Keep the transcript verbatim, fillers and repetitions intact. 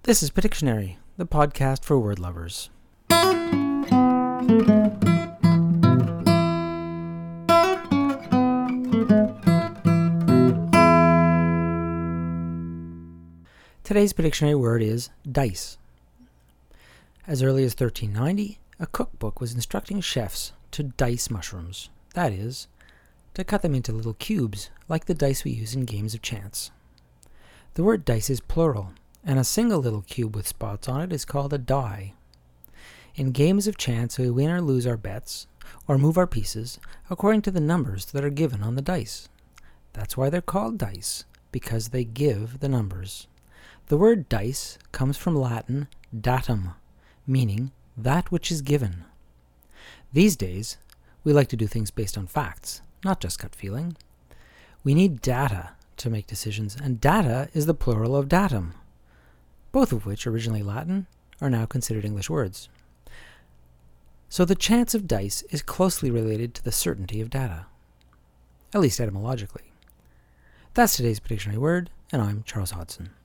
This is Pictionary, the podcast for word lovers. Today's Pictionary word is dice. As early as thirteen ninety, a cookbook was instructing chefs to dice mushrooms, that is, to cut them into little cubes like the dice we use in games of chance. The word dice is plural, and a single little cube with spots on it is called a die. In games of chance, we win or lose our bets, or move our pieces, according to the numbers that are given on the dice. That's why they're called dice, because they give the numbers. The word dice comes from Latin datum, meaning that which is given. These days, we like to do things based on facts, not just gut feeling. We need data to make decisions, and data is the plural of datum, both of which, originally Latin, are now considered English words. So the chance of dice is closely related to the certainty of data, at least etymologically. That's today's Pictionary word, and I'm Charles Hodson.